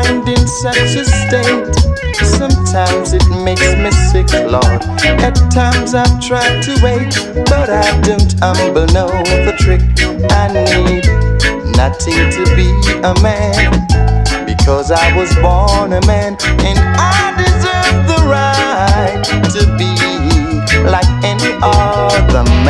mind in such a state. Sometimes it makes me sick, Lord. At times I've tried to wait, but I don't humble, know the trick. I need nothing to be a man, because I was born a man, and I deserve the right to be like any other man.